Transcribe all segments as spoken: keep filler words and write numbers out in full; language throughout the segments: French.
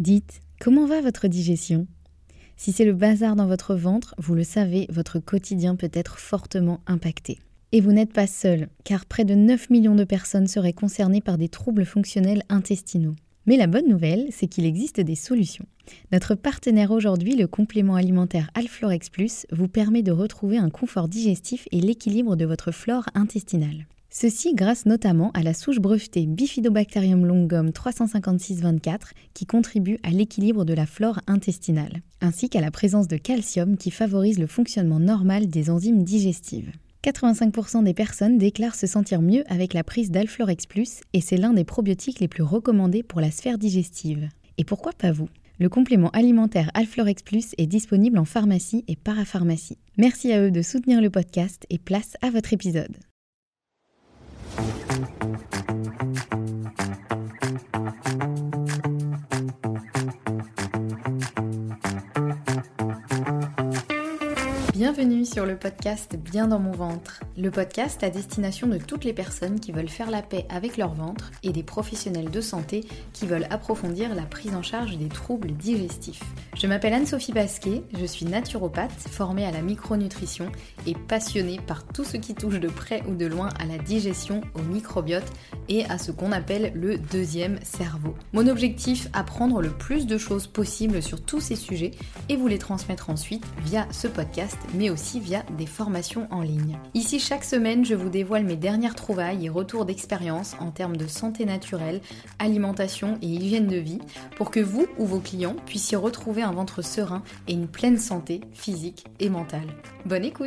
Dites, comment va votre digestion ? Si c'est le bazar dans votre ventre, vous le savez, votre quotidien peut être fortement impacté. Et vous n'êtes pas seul, car près de neuf millions de personnes seraient concernées par des troubles fonctionnels intestinaux. Mais la bonne nouvelle, c'est qu'il existe des solutions. Notre partenaire aujourd'hui, le complément alimentaire Alflorex Plus, vous permet de retrouver un confort digestif et l'équilibre de votre flore intestinale. Ceci grâce notamment à la souche brevetée Bifidobacterium longum trois cent cinquante-six vingt-quatre qui contribue à l'équilibre de la flore intestinale, ainsi qu'à la présence de calcium qui favorise le fonctionnement normal des enzymes digestives. quatre-vingt-cinq pour cent des personnes déclarent se sentir mieux avec la prise d'Alflorex Plus et c'est l'un des probiotiques les plus recommandés pour la sphère digestive. Et pourquoi pas vous ? Le complément alimentaire Alflorex Plus est disponible en pharmacie et parapharmacie. Merci à eux de soutenir le podcast et place à votre épisode. Bienvenue sur le podcast Bien dans mon ventre, le podcast à destination de toutes les personnes qui veulent faire la paix avec leur ventre et des professionnels de santé qui veulent approfondir la prise en charge des troubles digestifs. Je m'appelle Anne-Sophie Basquet, je suis naturopathe, formée à la micronutrition et passionnée par tout ce qui touche de près ou de loin à la digestion, au microbiote et à ce qu'on appelle le deuxième cerveau. Mon objectif, apprendre le plus de choses possibles sur tous ces sujets et vous les transmettre ensuite via ce podcast, mais aussi via des formations en ligne. Ici, chaque semaine, je vous dévoile mes dernières trouvailles et retours d'expérience en termes de santé naturelle, alimentation et hygiène de vie, pour que vous ou vos clients puissiez retrouver un ventre serein et une pleine santé physique et mentale. Bonne écoute!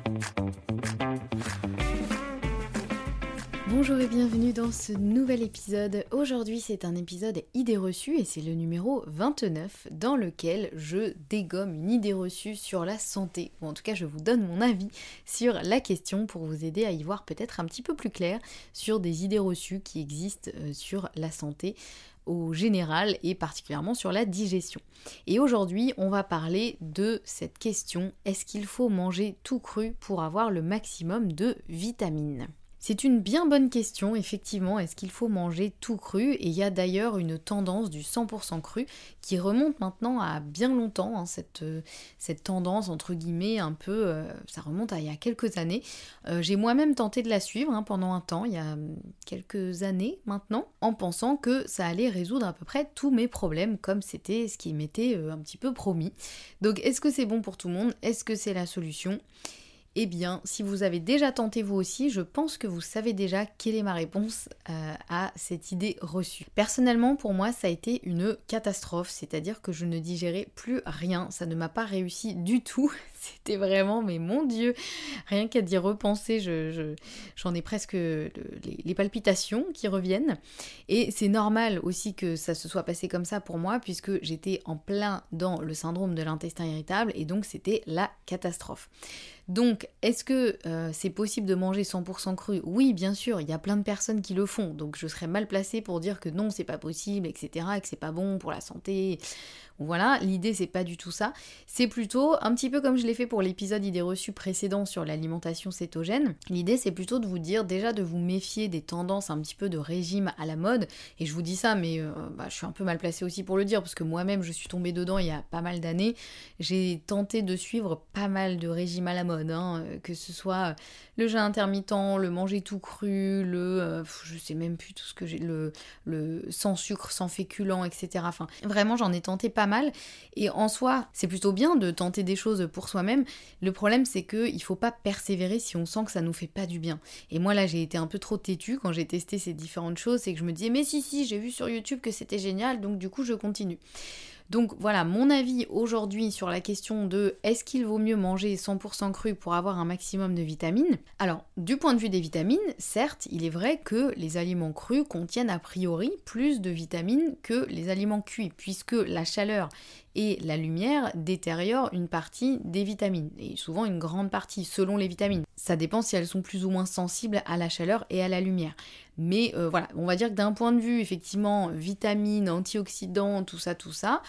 Bonjour et bienvenue dans ce nouvel épisode. Aujourd'hui c'est un épisode idées reçues et c'est le numéro vingt-neuf dans lequel je dégomme une idée reçue sur la santé. Ou en tout cas je vous donne mon avis sur la question pour vous aider à y voir peut-être un petit peu plus clair sur des idées reçues qui existent sur la santé au général et particulièrement sur la digestion. Et aujourd'hui on va parler de cette question, est-ce qu'il faut manger tout cru pour avoir le maximum de vitamines ? C'est une bien bonne question, effectivement, est-ce qu'il faut manger tout cru ? Et il y a d'ailleurs une tendance du cent pour cent cru qui remonte maintenant à bien longtemps, hein, cette, euh, cette tendance entre guillemets un peu, euh, ça remonte à il y a quelques années. Euh, j'ai moi-même tenté de la suivre hein, pendant un temps, il y a quelques années maintenant, en pensant que ça allait résoudre à peu près tous mes problèmes, comme c'était ce qui m'était euh, un petit peu promis. Donc est-ce que c'est bon pour tout le monde ? Est-ce que c'est la solution ? Eh bien, si vous avez déjà tenté vous aussi, je pense que vous savez déjà quelle est ma réponse euh, à cette idée reçue. Personnellement, pour moi, ça a été une catastrophe, c'est-à-dire que je ne digérais plus rien, ça ne m'a pas réussi du tout. C'était vraiment, mais mon Dieu, rien qu'à d'y repenser, je, je, j'en ai presque le, les, les palpitations qui reviennent. Et c'est normal aussi que ça se soit passé comme ça pour moi, puisque j'étais en plein dans le syndrome de l'intestin irritable, et donc c'était la catastrophe. Donc, est-ce que euh, c'est possible de manger cent pour cent cru ? Oui, bien sûr, il y a plein de personnes qui le font, donc je serais mal placée pour dire que non, c'est pas possible, et cetera, et que c'est pas bon pour la santé. Voilà, l'idée c'est pas du tout ça, c'est plutôt un petit peu comme je l'ai fait pour l'épisode idées reçues précédent sur l'alimentation cétogène, l'idée c'est plutôt de vous dire déjà de vous méfier des tendances un petit peu de régime à la mode, et je vous dis ça mais euh, bah, je suis un peu mal placée aussi pour le dire parce que moi-même je suis tombée dedans il y a pas mal d'années, j'ai tenté de suivre pas mal de régimes à la mode, hein, que ce soit le jeûne intermittent, le manger tout cru, le euh, je sais même plus tout ce que j'ai, le, le sans sucre, sans féculents, et cetera. Enfin vraiment j'en ai tenté pas mal, et en soi c'est plutôt bien de tenter des choses pour soi-même. Le problème c'est que il faut pas persévérer si on sent que ça nous fait pas du bien, et moi là j'ai été un peu trop têtue quand j'ai testé ces différentes choses, c'est que je me disais mais si si j'ai vu sur YouTube que c'était génial donc du coup je continue. Donc voilà, mon avis aujourd'hui sur la question de est-ce qu'il vaut mieux manger cent pour cent cru pour avoir un maximum de vitamines ? Alors, du point de vue des vitamines, certes, il est vrai que les aliments crus contiennent a priori plus de vitamines que les aliments cuits, puisque la chaleur et la lumière détériorent une partie des vitamines, et souvent une grande partie, selon les vitamines. Ça dépend si elles sont plus ou moins sensibles à la chaleur et à la lumière. Mais euh, voilà, on va dire que d'un point de vue, effectivement, vitamines, antioxydants, tout ça, tout ça,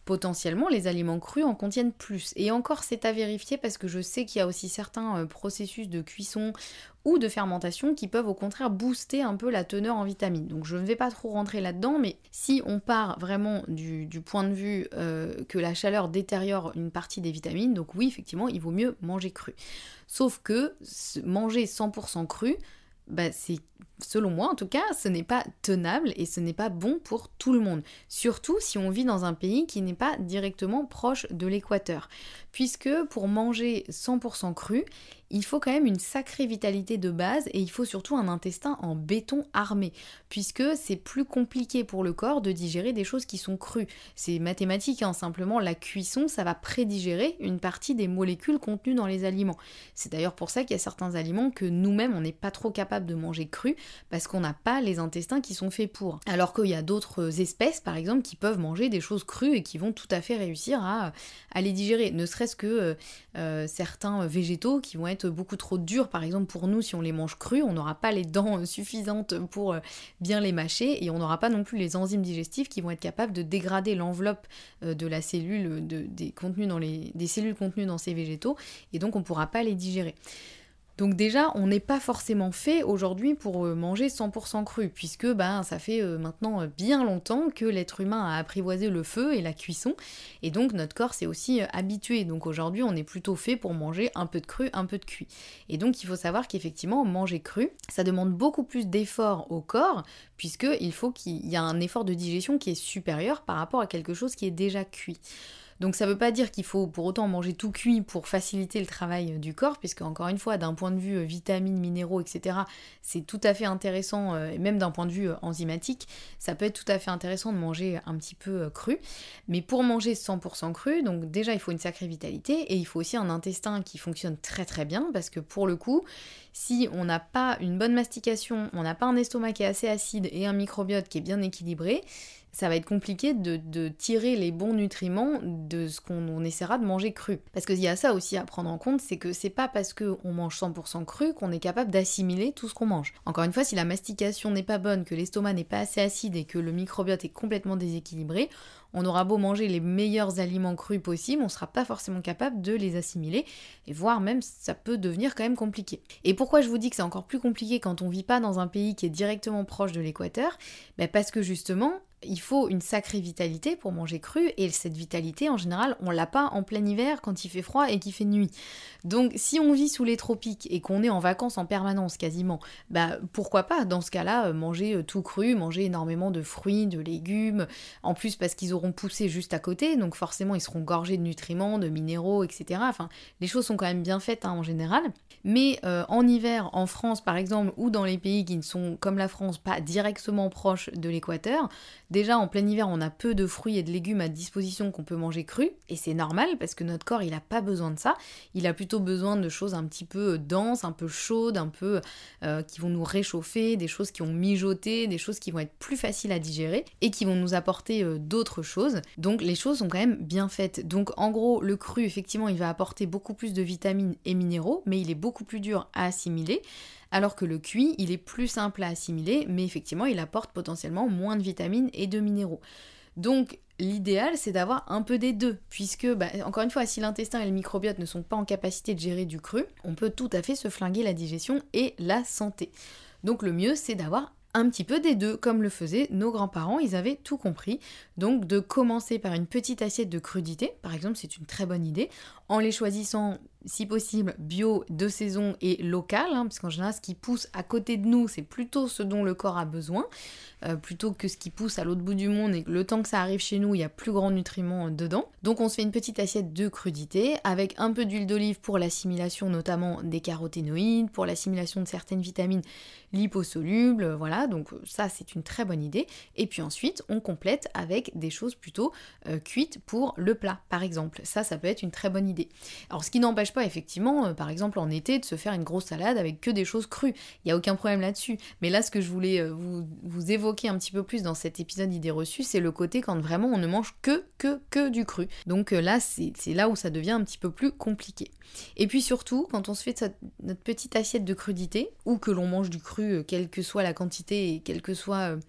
potentiellement les aliments crus en contiennent plus. Et encore c'est à vérifier parce que je sais qu'il y a aussi certains euh, processus de cuisson ou de fermentation qui peuvent au contraire booster un peu la teneur en vitamines. Donc je ne vais pas trop rentrer là-dedans, mais si on part vraiment du, du point de vue euh, que la chaleur détériore une partie des vitamines, donc oui effectivement il vaut mieux manger cru. Sauf que manger cent pour cent cru, bah c'est, selon moi en tout cas, ce n'est pas tenable et ce n'est pas bon pour tout le monde. Surtout si on vit dans un pays qui n'est pas directement proche de l'équateur. Puisque pour manger cent pour cent cru, il faut quand même une sacrée vitalité de base et il faut surtout un intestin en béton armé, puisque c'est plus compliqué pour le corps de digérer des choses qui sont crues. C'est mathématique, hein, simplement la cuisson, ça va prédigérer une partie des molécules contenues dans les aliments. C'est d'ailleurs pour ça qu'il y a certains aliments que nous-mêmes on n'est pas trop capable de manger crus, parce qu'on n'a pas les intestins qui sont faits pour. Alors qu'il y a d'autres espèces, par exemple, qui peuvent manger des choses crues et qui vont tout à fait réussir à, à les digérer, ne serait-ce que euh, euh, certains végétaux qui vont être beaucoup trop durs, par exemple pour nous si on les mange crus, on n'aura pas les dents suffisantes pour bien les mâcher et on n'aura pas non plus les enzymes digestives qui vont être capables de dégrader l'enveloppe de la cellule, de, des, contenus dans les, des cellules contenues dans ces végétaux et donc on ne pourra pas les digérer. Donc déjà, on n'est pas forcément fait aujourd'hui pour manger cent pour cent cru, puisque ben, ça fait maintenant bien longtemps que l'être humain a apprivoisé le feu et la cuisson, et donc notre corps s'est aussi habitué. Donc aujourd'hui, on est plutôt fait pour manger un peu de cru, un peu de cuit. Et donc il faut savoir qu'effectivement, manger cru, ça demande beaucoup plus d'efforts au corps, puisqu'il faut qu'il y ait un effort de digestion qui est supérieur par rapport à quelque chose qui est déjà cuit. Donc ça veut pas dire qu'il faut pour autant manger tout cuit pour faciliter le travail du corps, puisque encore une fois, d'un point de vue vitamines, minéraux, et cetera, c'est tout à fait intéressant, et même d'un point de vue enzymatique, ça peut être tout à fait intéressant de manger un petit peu cru. Mais pour manger cent pour cent cru, donc déjà il faut une sacrée vitalité, et il faut aussi un intestin qui fonctionne très très bien, parce que pour le coup, si on n'a pas une bonne mastication, on n'a pas un estomac qui est assez acide et un microbiote qui est bien équilibré, ça va être compliqué de, de tirer les bons nutriments de ce qu'on on essaiera de manger cru. Parce qu'il y a ça aussi à prendre en compte, c'est que c'est pas parce qu'on mange cent pour cent cru qu'on est capable d'assimiler tout ce qu'on mange. Encore une fois, si la mastication n'est pas bonne, que l'estomac n'est pas assez acide et que le microbiote est complètement déséquilibré, on aura beau manger les meilleurs aliments crus possibles, on sera pas forcément capable de les assimiler, et voire même ça peut devenir quand même compliqué. Et pourquoi je vous dis que c'est encore plus compliqué quand on vit pas dans un pays qui est directement proche de l'équateur ? Ben parce que justement, il faut une sacrée vitalité pour manger cru, et cette vitalité, en général, on l'a pas en plein hiver quand il fait froid et qu'il fait nuit. Donc si on vit sous les tropiques et qu'on est en vacances en permanence quasiment, bah pourquoi pas dans ce cas-là manger tout cru, manger énormément de fruits, de légumes, en plus parce qu'ils auront poussé juste à côté, donc forcément ils seront gorgés de nutriments, de minéraux, et cetera. Enfin, les choses sont quand même bien faites hein, en général. Mais euh, en hiver, en France par exemple, ou dans les pays qui ne sont, comme la France, pas directement proches de l'équateur, déjà en plein hiver on a peu de fruits et de légumes à disposition qu'on peut manger crus, et c'est normal parce que notre corps il a pas besoin de ça, il a plutôt besoin de choses un petit peu denses, un peu chaudes, un peu euh, qui vont nous réchauffer, des choses qui ont mijoté, des choses qui vont être plus faciles à digérer et qui vont nous apporter euh, d'autres choses. Donc les choses sont quand même bien faites. Donc en gros, le cru effectivement il va apporter beaucoup plus de vitamines et minéraux, mais il est beaucoup plus dur à assimiler. Alors que le cuit, il est plus simple à assimiler, mais effectivement, il apporte potentiellement moins de vitamines et de minéraux. Donc, l'idéal, c'est d'avoir un peu des deux, puisque, bah, encore une fois, si l'intestin et le microbiote ne sont pas en capacité de gérer du cru, on peut tout à fait se flinguer la digestion et la santé. Donc, le mieux, c'est d'avoir un petit peu des deux, comme le faisaient nos grands-parents, ils avaient tout compris. Donc, de commencer par une petite assiette de crudités, par exemple, c'est une très bonne idée, en les choisissant si possible bio, de saison et local, hein, parce qu'en général ce qui pousse à côté de nous c'est plutôt ce dont le corps a besoin, euh, plutôt que ce qui pousse à l'autre bout du monde et que le temps que ça arrive chez nous il y a plus grand nutriments dedans. Donc on se fait une petite assiette de crudités avec un peu d'huile d'olive pour l'assimilation notamment des caroténoïdes, pour l'assimilation de certaines vitamines liposolubles, voilà, donc ça c'est une très bonne idée. Et puis ensuite on complète avec des choses plutôt euh, cuites pour le plat par exemple, ça ça peut être une très bonne idée. Alors ce qui n'empêche pas effectivement, euh, par exemple en été, de se faire une grosse salade avec que des choses crues. Il n'y a aucun problème là-dessus. Mais là, ce que je voulais euh, vous, vous évoquer un petit peu plus dans cet épisode d'idées reçues, c'est le côté quand vraiment on ne mange que, que, que du cru. Donc euh, là, c'est, c'est là où ça devient un petit peu plus compliqué. Et puis surtout, quand on se fait cette, notre petite assiette de crudité, ou que l'on mange du cru, euh, quelle que soit la quantité et quelle que soit... Euh,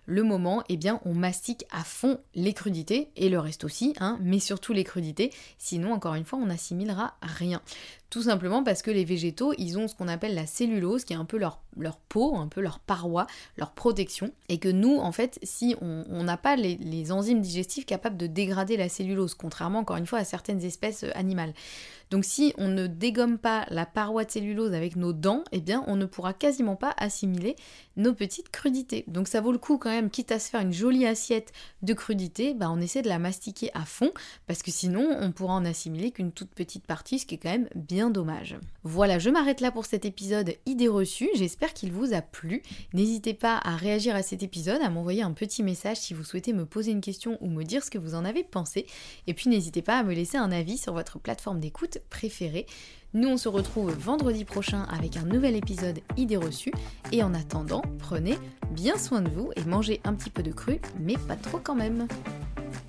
le moment, eh bien on mastique à fond les crudités, et le reste aussi, hein, mais surtout les crudités, sinon encore une fois on n'assimilera rien. Tout simplement parce que les végétaux, ils ont ce qu'on appelle la cellulose, qui est un peu leur, leur peau, un peu leur paroi, leur protection, et que nous, en fait, si on n'a pas les, les enzymes digestives capables de dégrader la cellulose, contrairement encore une fois à certaines espèces animales. Donc si on ne dégomme pas la paroi de cellulose avec nos dents, eh bien on ne pourra quasiment pas assimiler nos petites crudités. Donc ça vaut le coup quand même, quitte à se faire une jolie assiette de crudités, bah on essaie de la mastiquer à fond, parce que sinon on pourra en assimiler qu'une toute petite partie, ce qui est quand même bien dommage. Voilà, je m'arrête là pour cet épisode idées reçues, j'espère qu'il vous a plu. N'hésitez pas à réagir à cet épisode, à m'envoyer un petit message si vous souhaitez me poser une question ou me dire ce que vous en avez pensé. Et puis n'hésitez pas à me laisser un avis sur votre plateforme d'écoute préférée. Nous on se retrouve vendredi prochain avec un nouvel épisode idées reçues, et en attendant, prenez bien soin de vous et mangez un petit peu de cru, mais pas trop quand même.